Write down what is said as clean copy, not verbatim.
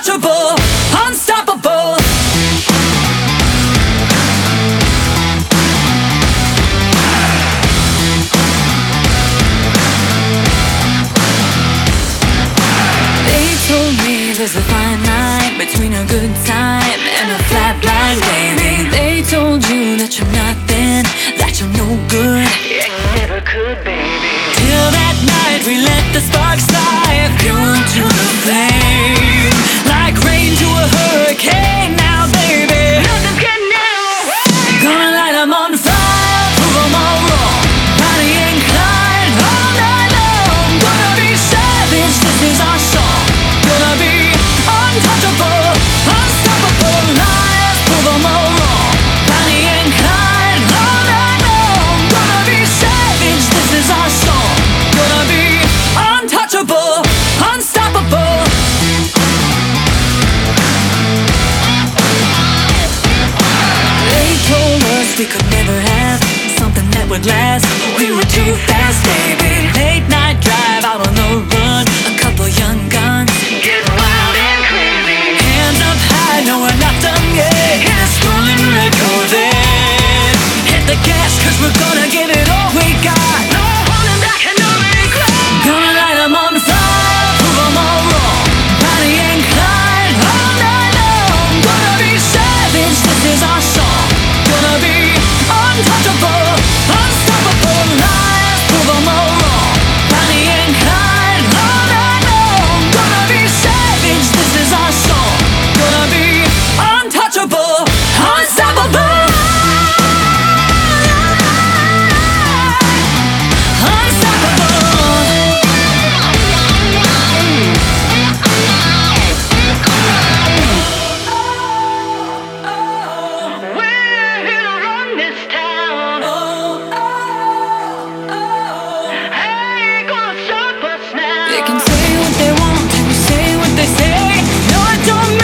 untouchable, unstoppable. They told me there's a fine line between a good time and a flat line, baby. They told you that you're nothing, that you're no good, Yeah, you never could, baby. till that night we let the sparks fly, fuel to the flame, like rain to a hurricane. Now, baby, Nothing's getting now. gonna light 'em on fire, prove 'em all wrong. Bonnie and Clyde all night long. Gonna be savage, this is our song. Gonna be untouchable, unstoppable. Liars, prove 'em all wrong. Bonnie and Clyde all night long. Gonna be savage, this is our song. Gonna be untouchable, unstoppable. They told us we could never have something that would last. We were too fast, baby. Late night drive out on the run, a couple young guns, Getting wild and crazy. hands up high, no we're not done yet. Hit a scrolling red Corvette. Hit the gas, cause we're gonna give it all we got. No holding back and no regret. Gonna light 'em on fire, prove 'em all wrong. Bonnie and Clyde all night long. Gonna be savage, this is our song. Gonna be untouchable, unstoppable. Liars, prove 'em all wrong. Bonnie and Clyde all night long. Gonna be savage, this is our song. Gonna be untouchable, unstoppable. We're here to run this town. Ain't gonna stop us now. They can say what they want, say what they say. No, it don't matter.